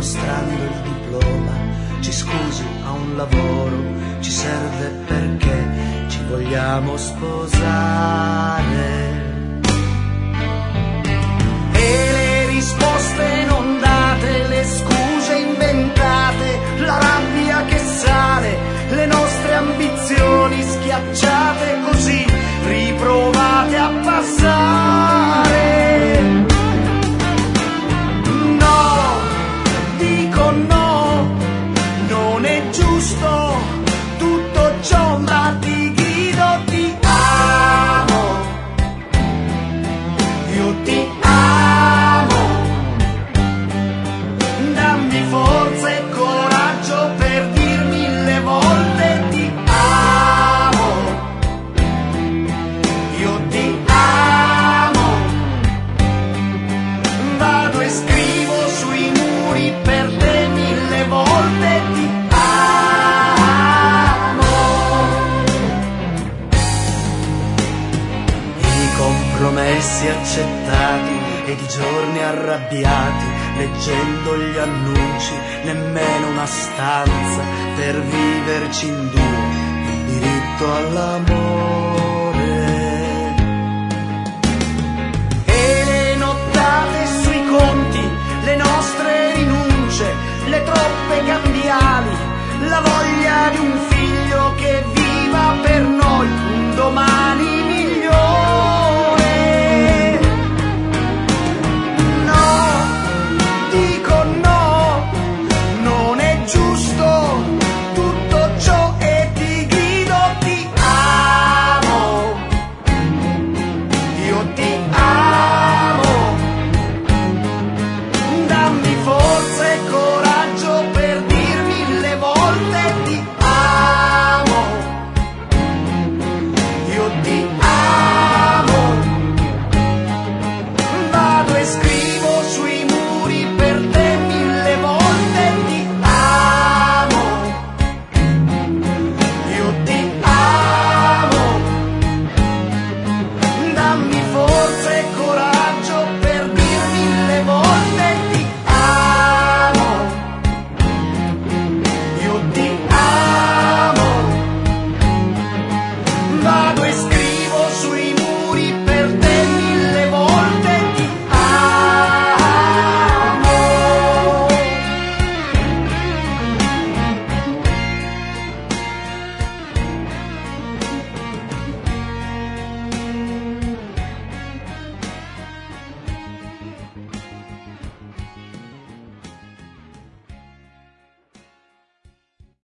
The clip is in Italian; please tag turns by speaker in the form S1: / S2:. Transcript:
S1: mostrando il diploma. Ci scusi, ha un lavoro, ci serve perché ci vogliamo sposare. E le risposte non date, le scuse inventate, la rabbia che sale, le nostre ambizioni schiacciate, così riprovate a passare. No, dico no, non è giusto tutto ciò, ma ti grido ti amo, io ti amo, dammi forza e coraggio per dir 1000 volte ti amo, io ti amo, vado e scrivo sui muri per te 1000 volte ti amo. I compromessi accettati ed i giorni arrabbiati, leggendo gli annunci, nemmeno una stanza per viverci in due, il diritto all'amore. E le nottate sui conti, le nostre rinunce, le troppe cambiali, la voglia di un figlio che viva per noi un domani